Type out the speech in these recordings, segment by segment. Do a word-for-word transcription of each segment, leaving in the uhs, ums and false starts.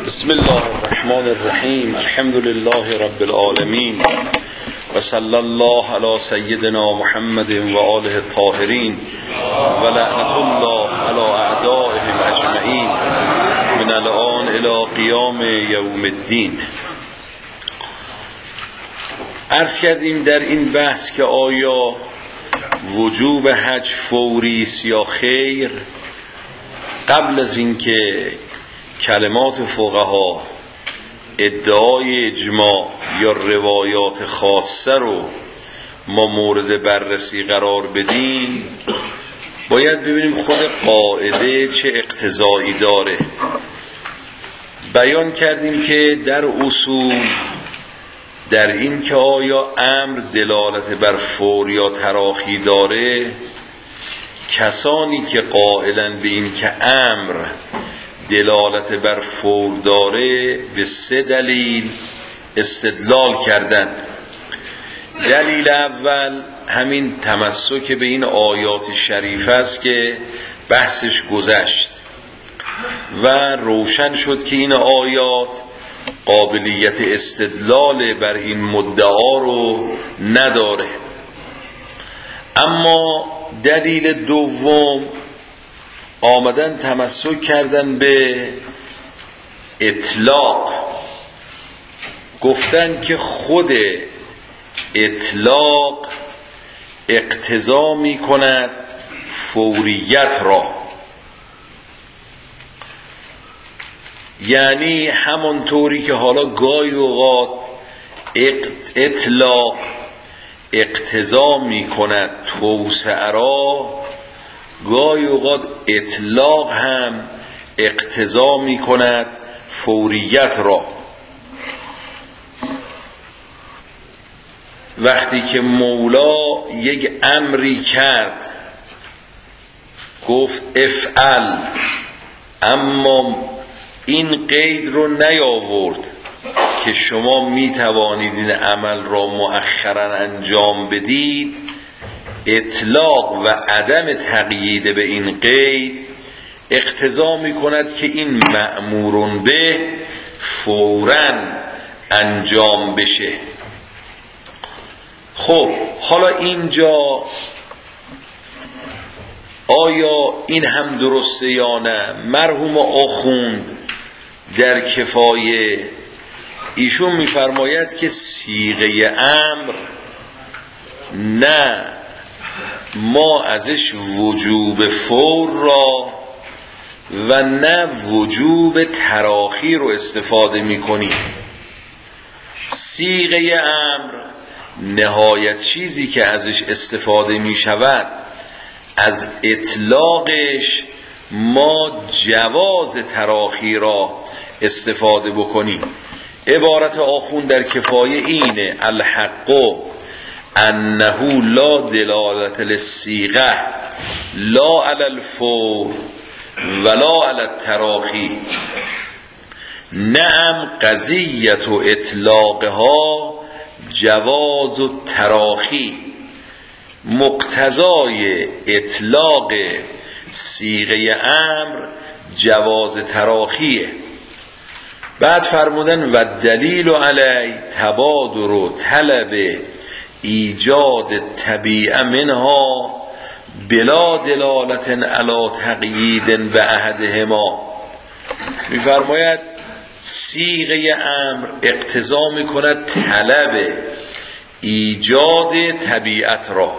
بسم الله الرحمن الرحیم. الحمد لله رب العالمین و صلی الله علی سیدنا محمد و آله الطاهرین و لعنت الله علی اعدائهم اجمعین من الان الی قیام یوم الدین. عرض کردیم در این بحث که آیا وجوب حج فوری است یا خیر، قبل از اینکه کلمات فقها ادعای اجماع یا روایات خاصه رو ما مورد بررسی قرار بدیم، باید ببینیم خود قاعده چه اقتضایی داره. بیان کردیم که در اصول در این که آیا امر دلالت بر فور یا تراخی داره، کسانی که قائلن به این که امر دلالت بر فور داره به سه دلیل استدلال کردن. دلیل اول همین تمسک به این آیات شریفه است که بحثش گذشت و روشن شد که این آیات قابلیت استدلال بر این مدعا رو نداره. اما دلیل دوم آمدن تمسک کردن به اطلاق، گفتن که خود اطلاق اقتضا می کند فوریت را، یعنی همانطوری که حالا گاهی اوقات اطلاق اقتضا می کند توسعه را، گاهی اوقات اطلاق هم اقتضا می کند فوریت را. وقتی که مولا یک امری کرد، گفت افعل، اما این قید رو نیاورد که شما می توانید این عمل را مؤخرا انجام بدید، اطلاق و عدم تقیید به این قید اقتضا می کند که این مأمور به فوراً انجام بشه. خب حالا اینجا آیا این هم درسته یا نه؟ مرحوم آخوند در کفایه ایشون میفرماید که صیغه امر نه، ما ازش وجوب فور را و نه وجوب تراخی رو استفاده میکنیم. صیغه امر نهایت چیزی که ازش استفاده میشود از اطلاقش ما جواز تراخی را استفاده بکنیم. عبارت آخون در کفایه اینه: الحق انه لا دلالت للصیغه لا علی الفور ولا علی التراخی. نعم قضیت و اطلاقها جواز و تراخی، مقتضای اطلاق صیغه امر جواز تراخیه. بعد فرمودن و دلیل علی تبادر و طلب ایجاد طبیعه منها بلا دلالت علی تقیید به احدهما. میفرماید صیغه امر اقتضا میکند طلب ایجاد طبیعت را.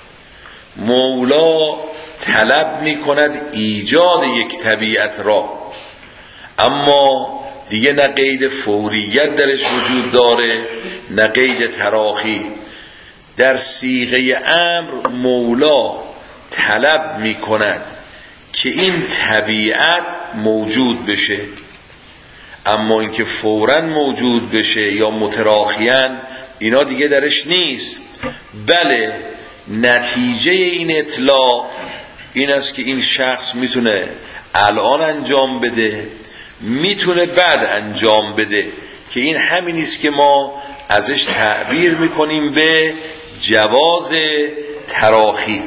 مولا طلب میکند ایجاد یک طبیعت را، اما دیگه نه قید فوریت درش وجود داره نه قید تراخی. در صیغه امر مولا طلب می کند که این طبیعت موجود بشه، اما اینکه فوراً موجود بشه یا متراخیاً اینا دیگه درش نیست. بله نتیجه این اطلاق این است که این شخص میتونه الان انجام بده، میتونه بعد انجام بده، که این همین است که ما ازش تعبیر میکنیم به جواز تراخی.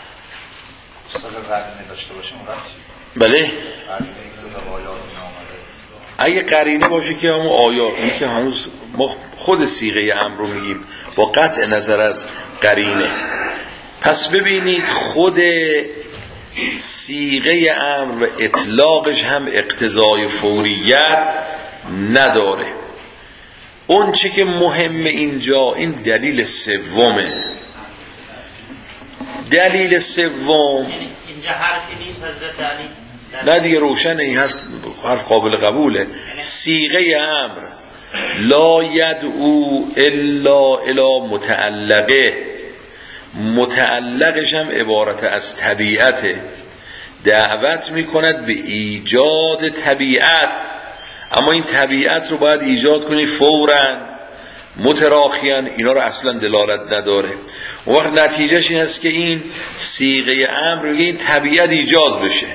استاد قرض نداشته باشیم بله اگه قرینه باشه که همون آیات، این که هنوز ما خود صیغه امر رو میگیم با قطع نظر از قرینه. پس ببینید خود صیغه امر و اطلاقش هم اقتضای فوریت نداره. اون چه که مهمه اینجا این دلیل سومه. دلیل سوم اینجا حرفی نیست حضرت علی؟ نه دیگه روشنه، این حرف حرف قابل قبوله. صیغه امر لا یدعو الا الی متعلقه، متعلقش هم عبارت از طبیعته، دعوت میکند به ایجاد طبیعت، اما این طبیعت رو باید ایجاد کنی فوراً متراخیاً، اینا رو اصلا دلالت نداره. اون وقت نتیجهش این است که این صیغه امر این طبیعت ایجاد بشه،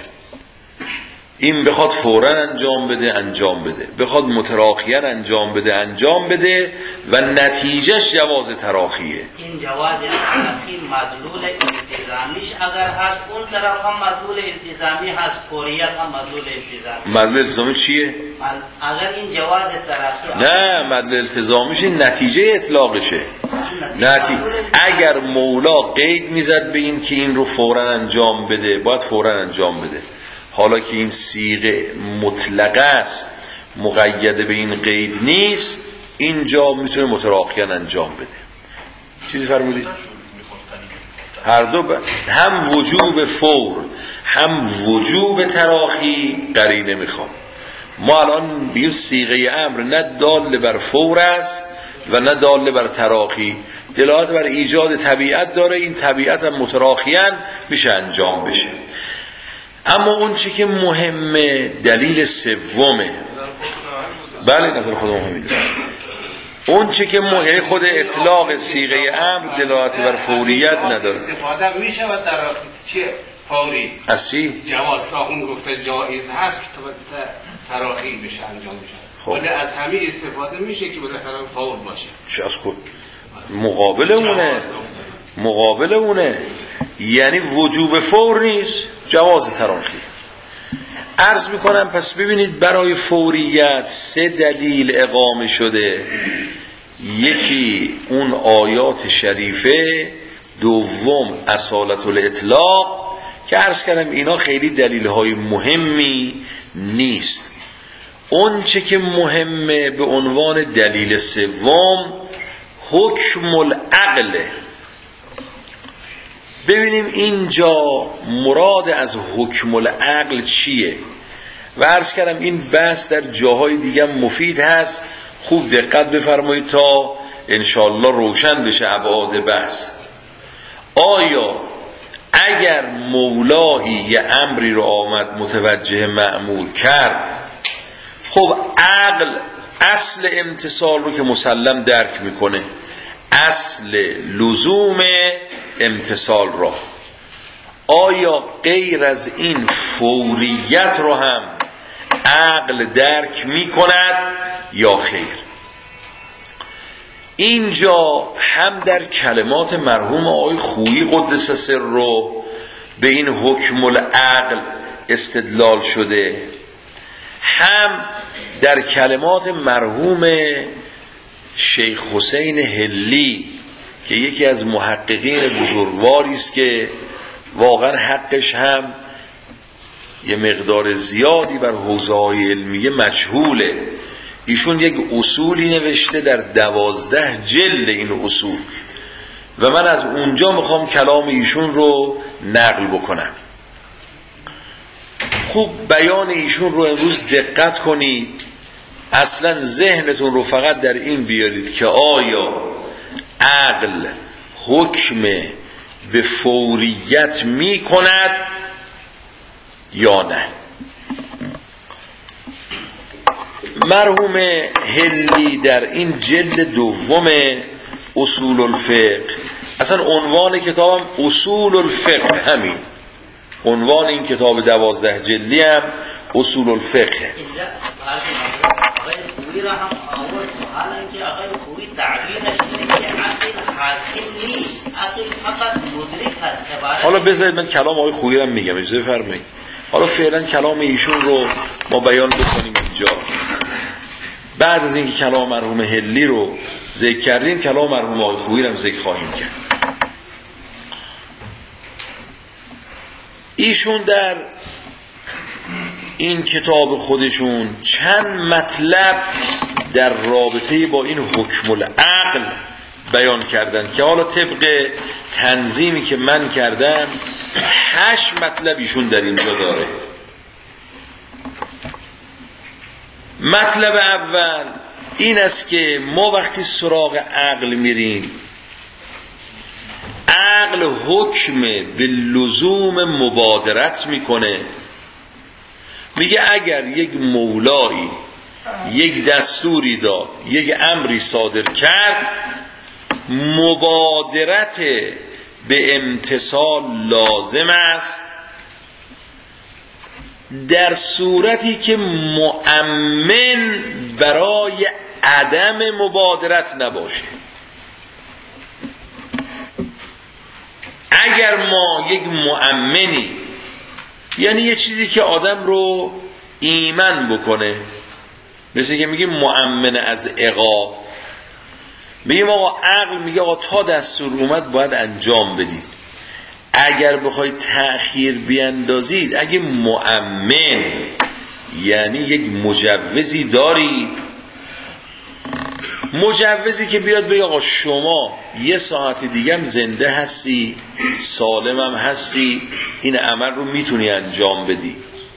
این بخواد فوراً انجام بده انجام بده، بخواد متراخیاً انجام بده انجام بده و نتیجهش جواز تراخیه. این جواز تراخی مدلول التزامیش اگر هست، اون طرف هم مدلول التزامی هست، فوریت هم مدلول التزامی. مدلول التزامی چیه؟ اگر این جواز تراخی نه، مدلول التزامیش نتیجه اطلاقشه. نتی... اگر مولا قید میزد به این که این رو فوراً انجام بده، باید فوراً انجام بده. حالا که این صیغه مطلقه است، مقید به این قید نیست، اینجا میتونه متراخیاً انجام بده. چیزی فرمودید؟ هر دو ب... هم وجوب فور هم وجوب تراخی قرینه میخوام. ما الان بگیم صیغه امر نه دال بر فور است و نه دال بر تراخی، دلالت بر ایجاد طبیعت داره، این طبیعت هم متراخیاً میشه انجام بشه. اما اون چی که مهمه دلیل سومه. بله نظر خودمون میدونم. اون چی که مهمه خود اطلاق صیغه امر دلالت بر فوریت نداره. استفاده میشه و تراخی چیه؟ فوری. از چی؟ جواز که اون گفته جایز هست که تراخی بشه انجام بشه. خب. ولی از همه استفاده میشه که باید تراخی فور باشه. چه از خود مقابل اونه، مقابل اونه، یعنی وجوب فور نیست، جواز تراخی. عرض میکنم پس ببینید برای فوریت سه دلیل اقامه شده. یکی اون آیات شریفه، دوم اصالت الاطلاق که عرض کردم اینا خیلی دلیل‌های مهمی نیست. اون چه که مهمه به عنوان دلیل سوم حکم العقل. ببینیم اینجا مراد از حکم العقل چیه و عرض کردم این بحث در جاهای دیگه مفید هست، خوب دقت بفرمایید تا انشالله روشن بشه ابعاد بحث. آیا اگر مولایی یه امری رو آمد متوجه مأمور کرد، خب عقل اصل امتصال رو که مسلم درک میکنه، اصل لزوم امتصال را، آیا غیر از این فوریت رو هم عقل درک میکند یا خیر؟ اینجا هم در کلمات مرحوم آقای خویی قدس سره به این حکم العقل استدلال شده، هم در کلمات مرحوم شیخ حسین هلی که یکی از محققین بزرگواری است که واقعا حقش هم یه مقدار زیادی بر حوزه‌های علمیه مجهوله. ایشون یک اصولی نوشته در دوازده جلد این اصول و من از اونجا میخوام کلام ایشون رو نقل بکنم. خوب بیان ایشون رو امروز دقت کنید، اصلا ذهنتون رو فقط در این بیارید که آیا عقل حکم به فوریت می کند یا نه. مرحوم هلی در این جلد دوم اصول الفقه، اصلا عنوان کتابم اصول الفقه، همین عنوان این کتاب دوازده جلدی هم اصول الفقه. خویی را هم آورد، حالا اینکه آقای خویی تعبیرش اینه که عقل حاکم نیست، عقل فقط مدرک هست. حالا بذارید من کلام آقای خویی را میگم، اجازه فرمایید. حالا فعلا کلام ایشون رو ما بیان بکنیم اینجا. بعد از اینکه کلام مرحوم هلی رو ذکر کردیم کلام مرحوم آقای خویی رو هم ذکر خواهیم کرد. ایشون در این کتاب خودشون چند مطلب در رابطه با این حکم العقل بیان کردن که حالا طبق تنظیمی که من کردم هشت مطلب ایشون در اینجا داره. مطلب اول این است که ما وقتی سراغ عقل میریم، عقل حکم به لزوم مبادرت میکنه. میگه اگر یک مولایی یک دستوری داد، یک امری صادر کرد، مبادرت به امتثال لازم است در صورتی که مؤمن برای عدم مبادرت نباشه. اگر ما یک مؤمنی، یعنی یه چیزی که آدم رو ایمن بکنه، مثل که میگیم مؤمن از عقاب، میگیم آقا عقل میگه آقا تا دستور اومد باید انجام بدید، اگر بخواید تأخیر بیندازید، اگه مؤمن یعنی یک مجوزی دارید، مجوزی که بیاد بگه آقا شما یه ساعت دیگه هم زنده هستی، سالم هم هستی، این عمل رو میتونی انجام بدی،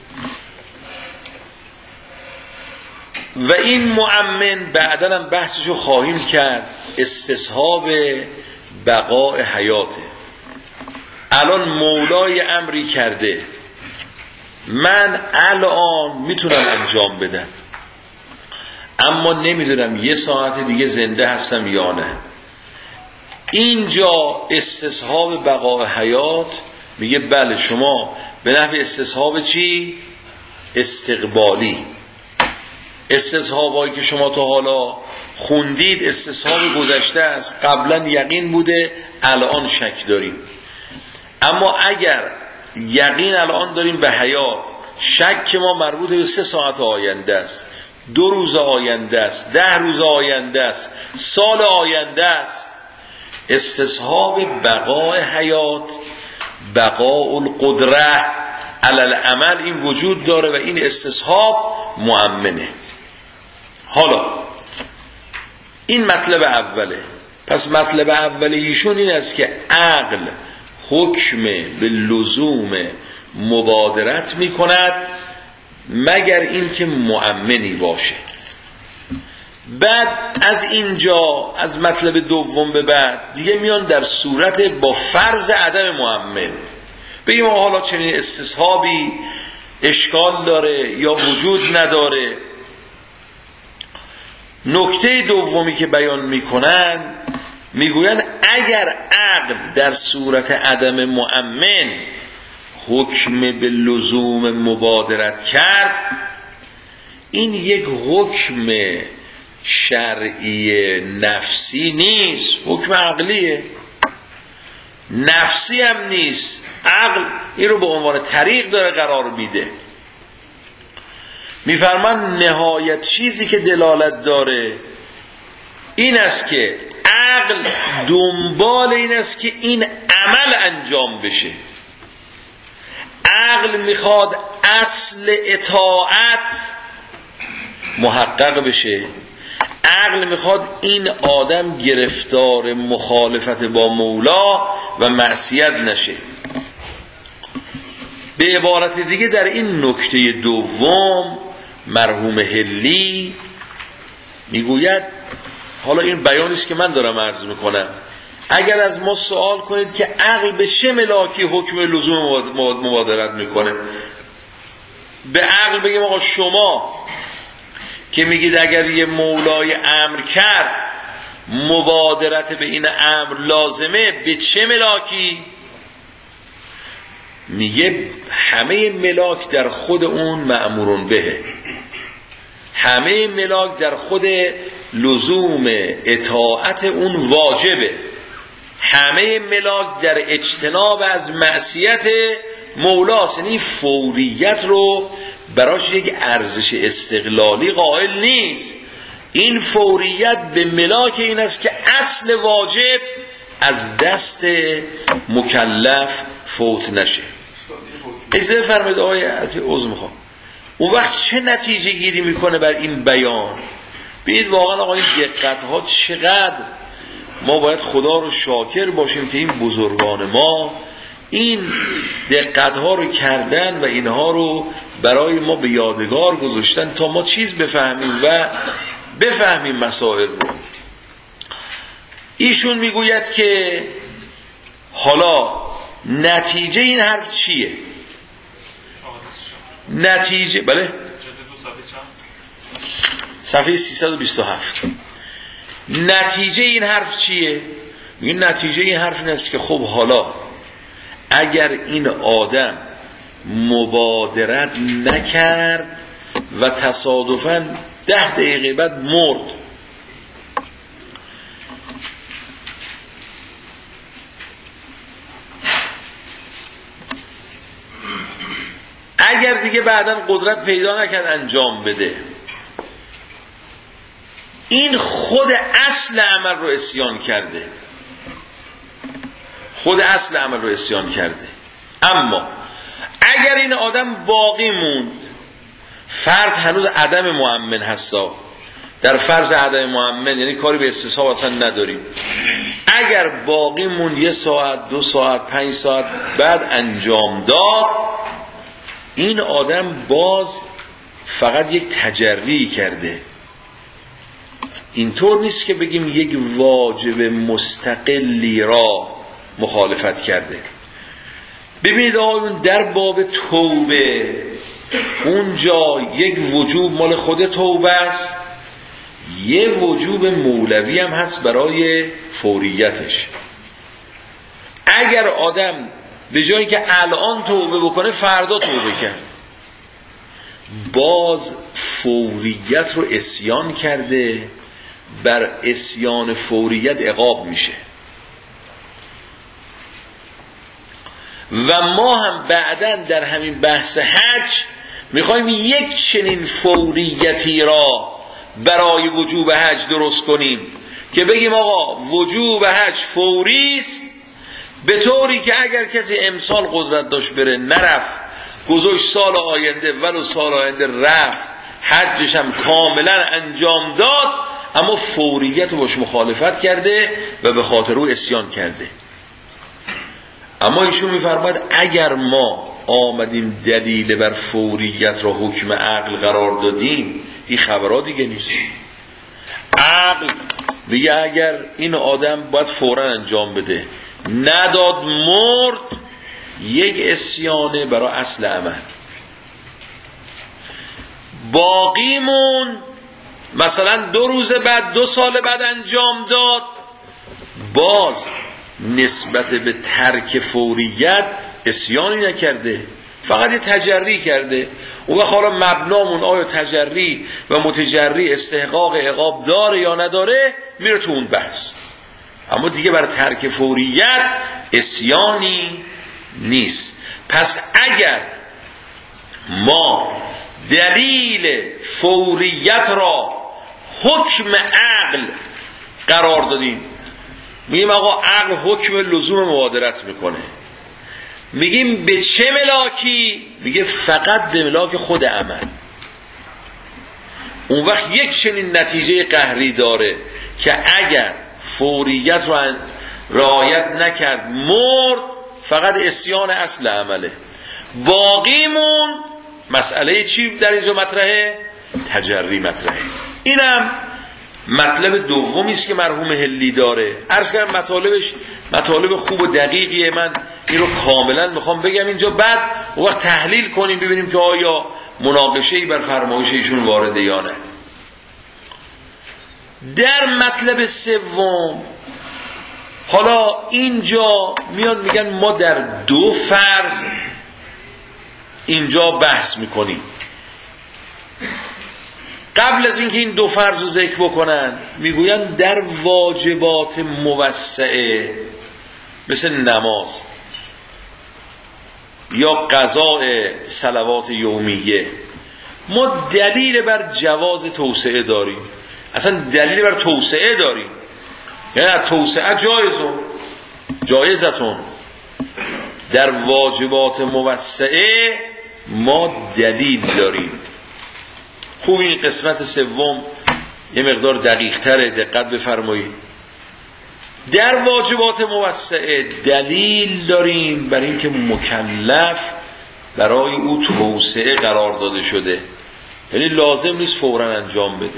و این مؤمن بعداً هم بحثشو خواهیم کرد، استصحاب بقاء حیاته. الان مولای امری کرده، من الان میتونم انجام بدم اما نمیدونم یه ساعت دیگه زنده هستم یا نه. اینجا استصحاب بقاء حیات میگه بله شما به نحو استصحاب چی؟ استقبالی. استصحابایی که شما تا حالا خوندید استصحاب گذشته است، قبلا یقین بوده الان شک داریم. اما اگر یقین الان داریم به حیات، شک ما مربوط به سه ساعت آینده است، دو روز آینده است، ده روز آینده است، سال آینده است. استصحاب بقاء حیات، بقاء القدره علی العمل این وجود داره و این استصحاب مؤمنه. حالا این مطلب اوله. پس مطلب اول ایشون این است که عقل حکم به لزوم مبادرت می کند مگر اینکه مؤمنی باشه. بعد از اینجا از مطلب دوم به بعد دیگه میان در صورت با فرض عدم مؤمن، بگیم حالا چنین استصحابی اشکال داره یا وجود نداره. نکته دومی که بیان میکنن میگوین اگر عقل در صورت عدم مؤمن حکم به لزوم مبادرت کرد، این یک حکم شرعی نفسی نیست، حکم عقلیه. نفسی هم نیست، عقل این رو به عنوان طریق داره قرار میده. میفرمان نهایت چیزی که دلالت داره این است که عقل دنبال این است که این عمل انجام بشه. عقل میخواد اصل اطاعت محقق بشه، عقل میخواد این آدم گرفتار مخالفت با مولا و معصیت نشه. به عبارت دیگه در این نکته دوم مرحوم هلی میگوید، حالا این بیانی است که من دارم عرض میکنم، اگر از ما سوال کنید که عقل به چه ملاکی حکم لزوم مبادرت میکنه، به عقل بگیم آقا شما که میگید اگر یه مولای امر کرد مبادرت به این امر لازمه، به چه ملاکی؟ میگه همه ملاک در خود اون مأمورون بهه، همه ملاک در خود لزوم اطاعت اون واجبه، همه ملاک در اجتناب از معصیت مولاست. یعنی فوریت رو براش یک ارزش استقلالی قائل نیست، این فوریت به ملاک این است که اصل واجب از دست مکلف فوت نشه. اجازه فرمایید آقای عضو میخوام اون وقت چه نتیجه گیری میکنه بر این بیان؟ ببینید واقعا آقا این دقت ها چقدر ما باید خدا رو شاکر باشیم که این بزرگان ما این دقت ها رو کردن و اینها رو برای ما به یادگار گذاشتن تا ما چیز بفهمیم و بفهمیم مسائل رو. ایشون میگوید که حالا نتیجه این حرف چیه؟ نتیجه بله صفحه سیصد و بیست و هفت. نتیجه این حرف چیه؟ این نتیجه این حرف این است که خب حالا اگر این آدم مبادرت نکرد و تصادفاً ده دقیقه بعد مرد، اگر دیگه بعداً قدرت پیدا نکرد انجام بده، این خود اصل عمل رو عصیان کرده، خود اصل عمل رو عصیان کرده. اما اگر این آدم باقی موند، فرض هنوز عدم مؤمن هستا، در فرض عدم مؤمن یعنی کاری به استصحاب اصلا نداریم، اگر باقی موند یه ساعت دو ساعت پنج ساعت بعد انجام داد، این آدم باز فقط یک تجری کرده. اینطور نیست که بگیم یک واجب مستقلی را مخالفت کرده. ببینید آقایون در باب توبه اونجا یک وجوب مال خود توبه است، یه وجوب مولوی هم هست برای فوریتش. اگر آدم به جایی که الان توبه بکنه فردا توبه کرد، باز فوریت رو عصیان کرده، بر عصیان فوریت عقاب میشه. و ما هم بعداً در همین بحث حج میخوایم یک چنین فوریتی را برای وجوب حج درست کنیم که بگیم آقا وجوب حج فوری است، به طوری که اگر کسی امسال قدرت داشت بره نرفت، گذاشت سال آینده، ولو سال آینده رفت، حجش هم کاملا انجام داد، اما فوریت رو باش مخالفت کرده و به خاطر او عصیان کرده. اما ایشون میفرماید اگر ما آمدیم دلیل بر فوریت را حکم عقل قرار دادیم، این خبرها دیگه نیست. عقل میگه اگر این آدم باید فوراً انجام بده، نداد مرد، یک عصیانه برای اصل عمل. باقیمون مثلا دو روز بعد دو سال بعد انجام داد، باز نسبت به ترک فوریت عصیانی نکرده، فقط یه تجری کرده. اون وقت حالا مبنامون آیا تجری و متجری استحقاق عقاب داره یا نداره میره تو اون بحث، اما دیگه برای ترک فوریت عصیانی نیست. پس اگر ما دلیل فوریت را حکم عقل قرار دادیم، میگیم آقا عقل حکم لزوم مبادرت میکنه، میگیم به چه ملاکی؟ میگه فقط به ملاک خود عمل. اون وقت یک چنین نتیجه قهری داره که اگر فوریت را رعایت نکرد مرد، فقط عصیان اصل عمله. باقیمون مسئله چی در اینجا مطرحه؟ تجری مطرحه. اینم مطلب دومی است که مرحوم حلی داره. عرض کردم مطالبش مطالب خوب و دقیقیه، من این رو کاملا میخوام بگم اینجا، بعد وقت تحلیل کنیم ببینیم که آیا مناقشه‌ای بر فرمایش ایشون وارده یا نه. در مطلب سوم حالا اینجا میان میگن ما در دو فرض اینجا بحث میکنیم. قبل از اینکه این دو فرض رو ذکر بکنن میگوین در واجبات موسعه مثل نماز یا قضاء صلوات یومیه ما دلیل بر جواز توسعه داریم. اصلا دلیلی بر توسعه داریم، یعنی توسعه جایزون جایزتون. در واجبات موسعه ما دلیل داریم. خوب این قسمت سوم یه مقدار دقیق تره، دقت بفرمایید. در واجبات موسعه دلیل داریم بر اینکه مکلف برای او توسعه قرار داده شده، یعنی لازم نیست فوراً انجام بده.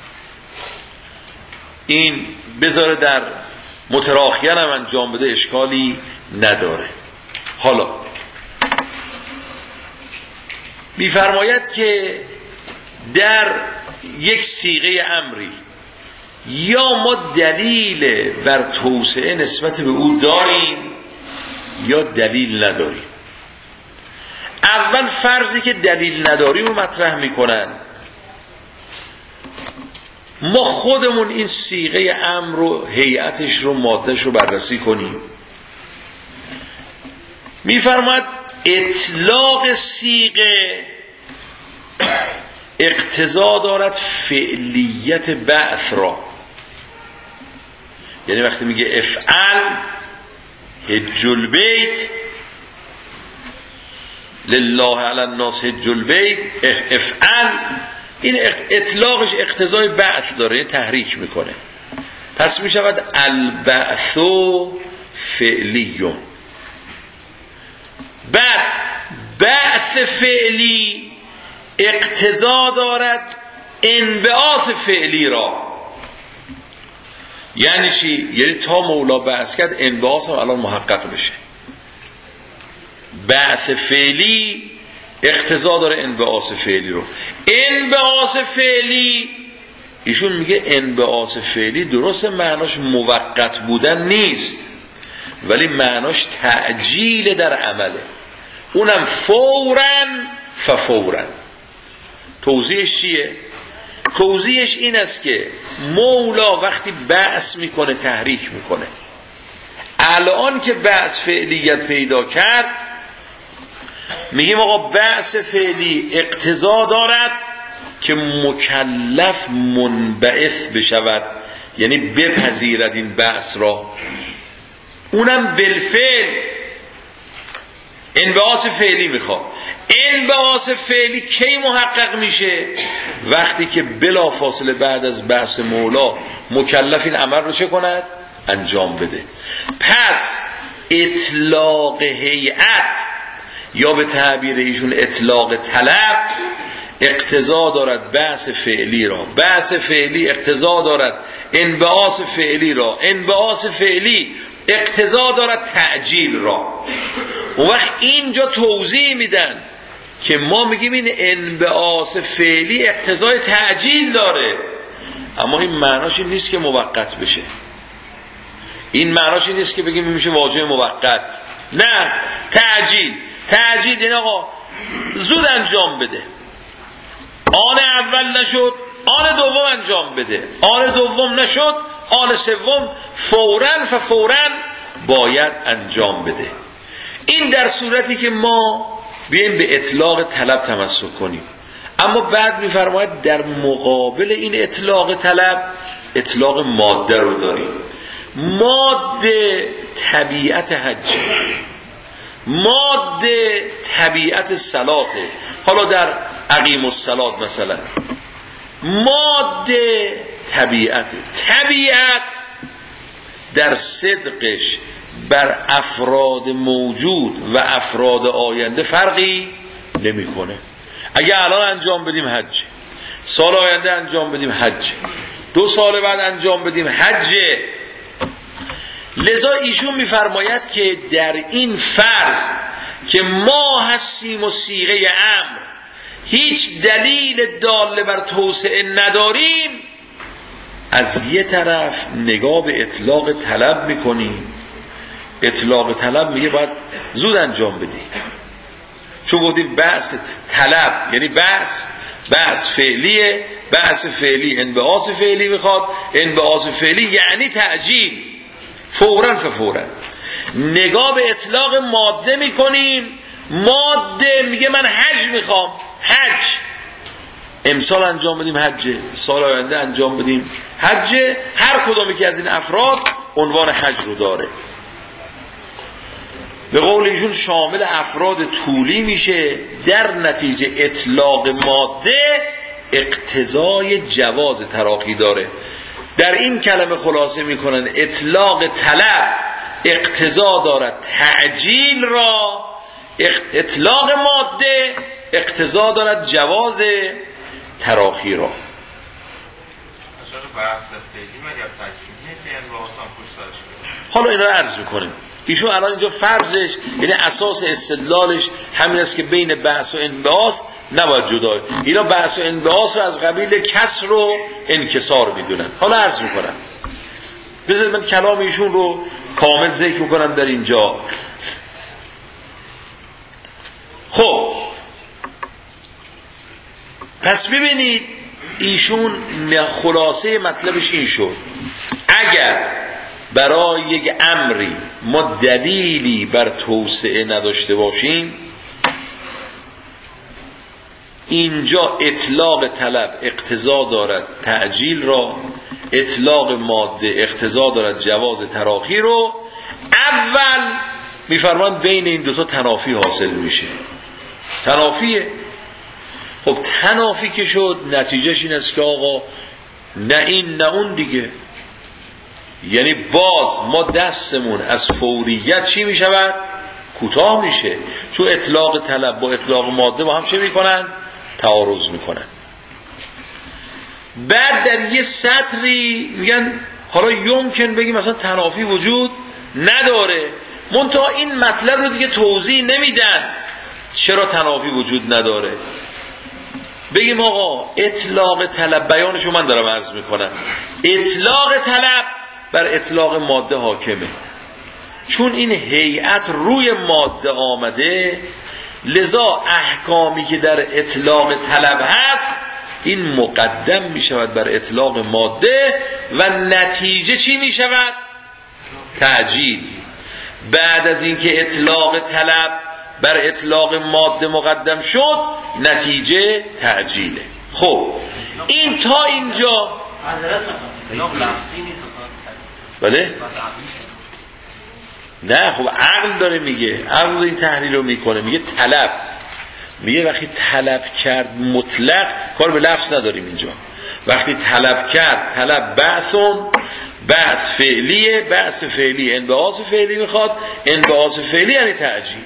این بذاره در متراخیان هم انجام بده، اشکالی نداره. حالا میفرماید که در یک صیغه امری یا ما دلیل بر توسعه نسبت به او داریم یا دلیل نداریم. اول فرضی که دلیل نداریم رو مطرح میکنن. ما خودمون این صیغه امر رو، هیئتش رو، مادهش رو بررسی کنیم. میفرماید اطلاق صیغه اقتضا دارد فعلیت بعث را، یعنی وقتی میگه افعل حج البیت لله علی الناس حج البیت، افعل، این اطلاقش اقتضای بعث داره، تحریک میکنه. پس میشود البعث فعلیون. بعد بعث فعلی اقتضا دارد انبعاث فعلی را. یعنی چی؟ یعنی تا مولا بعث کرد انبعاث هم الان محقق بشه. بعث فعلی اقتضا داره انبعاث فعلی رو. انبعاث فعلی، ایشون میگه انبعاث فعلی درست معناش موقت بودن نیست، ولی معناش تعجیل در عمله، اونم فوراً ففوراً. توضیحش چیه؟ توضیحش این است که مولا وقتی بعث میکنه تحریک میکنه. الان که بعث فعلیت پیدا کرد میگیم آقا بعث فعلی اقتضا دارد که مکلف منبعث بشود، یعنی بپذیرد این بعث را، اونم بالفعل. انبعاث فعلی میخواد. انبعاث فعلی کی محقق میشه؟ وقتی که بلا فاصله بعد از بعث مولا مکلف این عمل رو چه کند؟ انجام بده. پس اطلاق هیئت یا به تعبیر ایشون اطلاق طلب اقتضا دارد بعث فعلی را، بعث فعلی اقتضا دارد انبعاث فعلی را، انبعاث فعلی اقتضا دارد تعجیل را. اون وقت اینجا توضیح میدن که ما میگیم این انبعاث فعلی اقتضای تعجیل داره، اما این معناش این نیست که موقت بشه. این معناش این نیست که بگیم میشه واژه موقت. نه، تعجیل. تعجیل یعنی آقا زود انجام بده، آن اول نشد آن دوم انجام بده، آن دوم نشد آن سوم فوراً فوراً باید انجام بده. این در صورتی که ما بیایم به اطلاق طلب تمسک کنیم. اما بعد می‌فرماید در مقابل این اطلاق طلب اطلاق ماده رو داریم. ماده طبیعت حج، ماده طبیعت صلاته. حالا در اقیم الصلات مثلا ماده طبیعت طبیعت در صدقش بر افراد موجود و افراد آینده فرقی نمیکنه. اگه الان انجام بدیم حج، سال آینده انجام بدیم حج، دو سال بعد انجام بدیم حج. لذا ایشون میفرماید که در این فرض که ما هستیم و صیغه امر هیچ دلیل داله بر توسعه نداریم، از یه طرف نگاه به اطلاق طلب میکنیم. اطلاق طلب میگه باید زود انجام بدی، چون گفتیم بحث طلب یعنی بحث بحث فعلیه، بحث فعلی انبعاث فعلی میخواد، انبعاث فعلی یعنی تعجیل، فوراً فوراً. نگاه به اطلاق ماده میکنیم. ماده میگه من حج میخوام، حج. امسال انجام بدیم حج، سال آینده انجام بدیم حج، هر کدومی که از این افراد عنوان حج رو داره. به قول ایشون شامل افراد طولی میشه. در نتیجه اطلاق ماده اقتضای جواز تراخی داره. در این کلمه خلاصه میکنن اطلاق طلب اقتضا دارد تعجیل را، اطلاق ماده اقتضا دارد جواز تراخی را. حالا اینا رو عرض میکنیم. ایشون الان اینجا فرضش، یعنی اساس استدلالش همین است که بین بحث و انبعاث نباید جدا. اینا بحث و انبعاث رو از قبیل کسر و انکسار میدونن. حالا عرض میکنم، بذارید من کلام ایشون رو کامل ذکر میکنم در اینجا. خب پس ببینید ایشون خلاصه مطلبش این شد: اگر برای یک امری ما دلیلی بر توسعه نداشته باشیم، اینجا اطلاق طلب اقتضا دارد تعجیل را، اطلاق ماده اقتضا دارد جواز تراخی رو. اول میفرمان بین این دوتا تنافی حاصل میشه. تنافیه. خب تنافی که شد نتیجهش این است که آقا نه این نه اون دیگه، یعنی باز ما دستمون از فوریت چی میشود؟ کوتاه میشه، چون اطلاق طلب با اطلاق ماده با هم چه میکنن؟ تعارض میکنن. بعد در یه سطری میگن حالا یمکن بگیم مثلا تنافی وجود نداره، منتها این مطلب رو دیگه توضیح نمیدن چرا تنافی وجود نداره. بگیم آقا اطلاق طلب، بیانشو من دارم عرض میکنم، اطلاق طلب بر اطلاق ماده حاکمه، چون این هیئت روی ماده آمده، لذا احکامی که در اطلاق طلب هست این مقدم می شود بر اطلاق ماده و نتیجه چی می شود؟ تعجیل. بعد از اینکه اطلاق طلب بر اطلاق ماده مقدم شد، نتیجه تعجیله. خب این تا اینجا لفظی نیست. بله؟ نه خب عقل داره میگه، عقل این تحلیل رو میکنه، میگه طلب، میگه وقتی طلب کرد مطلق، کار به لفظ نداریم اینجا، وقتی طلب کرد طلب بعثون، بعث فعلیه، بعث فعلی انبعاث فعلی میخواد، انبعاث فعلی یعنی تعجیل.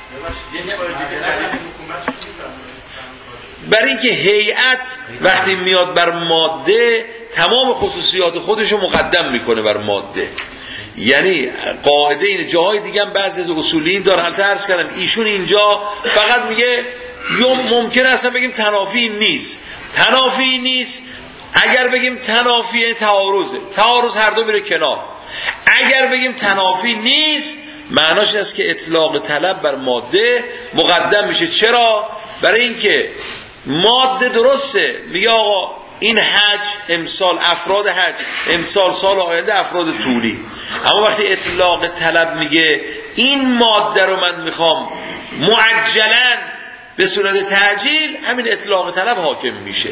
برای اینکه هیئت وقتی میاد بر ماده تمام خصوصیات خودشو مقدم میکنه بر ماده، یعنی قاعده اینه. جاهای دیگه هم بعضی از اصولین داره، البته عرض کردم ایشون اینجا فقط میگه ممکنه اصلا بگیم تنافی نیست. تنافی نیست اگر بگیم تنافی یعنی تعارضه، تعارض هر دو میره کنار. اگر بگیم تنافی نیست معناش این است که اطلاق طلب بر ماده مقدم میشه. چرا؟ برای اینکه ماده درسته، میگه آقا این حج امسال افراد حج، امسال سال آینده افراد طولی، اما وقتی اطلاق طلب میگه این ماده رو من میخوام معجلا به صورت تعجیل، همین اطلاق طلب حاکم میشه.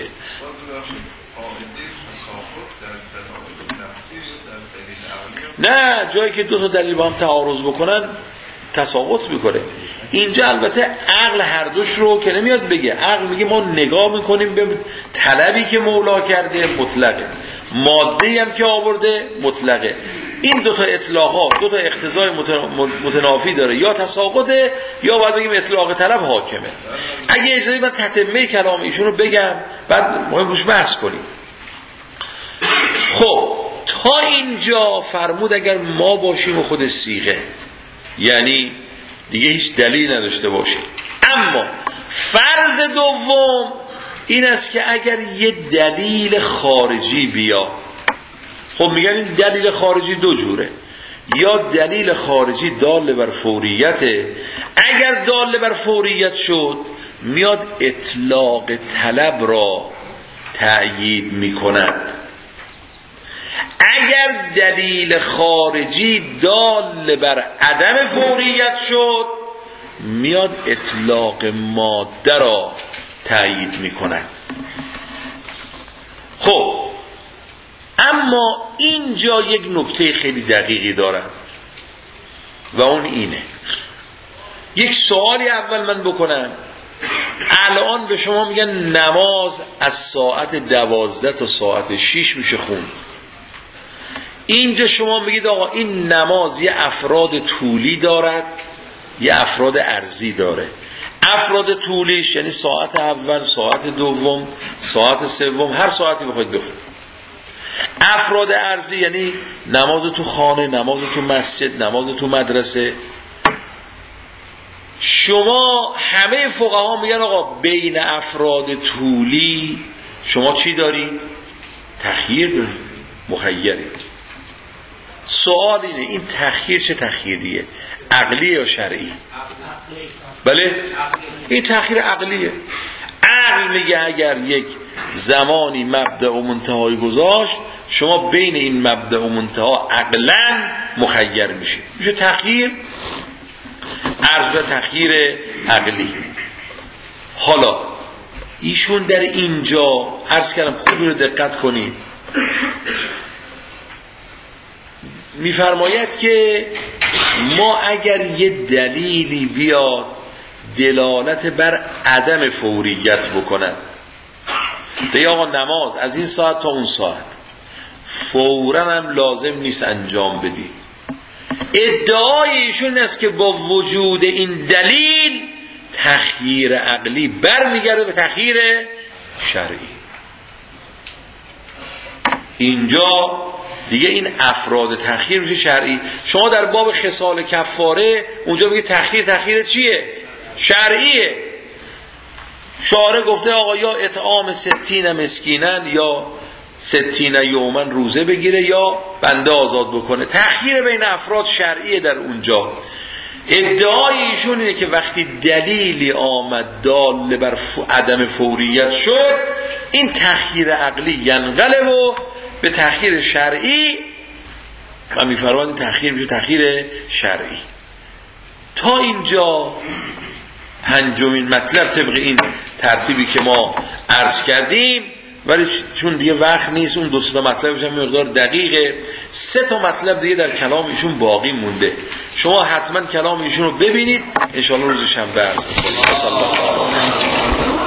نه جایی که دو تا دلیل با هم تعارض بکنن تساقط میکنه. اینجا البته عقل هر دوش رو که نمیاد بگه، عقل میگه ما نگاه میکنیم به طلبی که مولا کرده مطلقه، ماده‌ای هم که آورده مطلقه. این دو تا اطلاقات دو تا اقتضای متنافی داره، یا تساقطه یا باید بگیم اطلاق طلب حاکمه. اگه اجازه من تتمه کلام ایشون رو بگم بعد مهم روش بحث کنیم. خب تا اینجا فرمود اگر ما باشیم و خود صیغه، یعنی دیگه هیچ دلیل نداشته باشه. اما فرض دوم این است که اگر یه دلیل خارجی بیا، خب میگن این دلیل خارجی دو جوره، یا دلیل خارجی دال بر فوریته، اگر دال بر فوریت شد میاد اطلاق طلب را تأیید میکند. اگر دلیل خارجی دال بر عدم فوریت شد میاد اطلاق ماده را تأیید میکند. اما اینجا یک نکته خیلی دقیقی دارن و اون اینه. یک سوالی اول من بکنم. الان به شما میگن نماز از ساعت دوازده تا ساعت شش میشه خوند. اینجا شما میگید آقا این نماز یه افراد طولی دارد یه افراد عرضی داره. افراد طولیش یعنی ساعت اول، ساعت دوم، ساعت سوم، هر ساعتی بخواید بخونید. افراد عرضی یعنی نماز تو خانه، نماز تو مسجد، نماز تو مدرسه. شما همه فقها میگن آقا بین افراد طولی شما چی دارید؟ تخییر دارید، مخیرید. سوال اینه این تخییر چه تخییریه؟ عقلیه یا شرعی؟ بله این تخییر عقلیه. عقل میگه اگر یک زمانی مبدأ و منتهای گذاشت شما بین این مبدأ و منتها عقلاً مخیر میشه، میشه تخییر عرض به تخییر عقلی. حالا ایشون در اینجا عرض کردم خوب رو دقت کنید، میفرماید که ما اگر یه دلیلی بیاد دلالت بر عدم فوریت بکنن، به آقا نماز از این ساعت تا اون ساعت فوراً هم لازم نیست انجام بدید، ادعای ایشون است که با وجود این دلیل تخییر عقلی برمیگرده به تخییر شرعی. اینجا دیگه این افراد تخییر میشه شرعی. شما در باب خصال کفاره اونجا میگه تخییر تخییر چیه؟ شرعیه. شارع گفته آقا یا اطعام ستین مسکینن یا ستین یومن روزه بگیره یا بنده آزاد بکنه. تخییر بین افراد شرعیه در اونجا. ادعای ایشون اینه که وقتی دلیلی آمد دال بر عدم فوریت شد این تخییر عقلی ینقلب و به تخییر شرعی و میفرمان این تخییر میشه تخییر شرعی. تا اینجا پنجمین مطلب طبق این ترتیبی که ما عرض کردیم، ولی چون دیگه وقت نیست اون دو سه تا مطلبش هم مقدار دقیقه، سه تا مطلب دیگه در کلام ایشون باقی مونده. شما حتما کلام ایشون رو ببینید ان شاء الله روز شنبه. صلی الله علیه و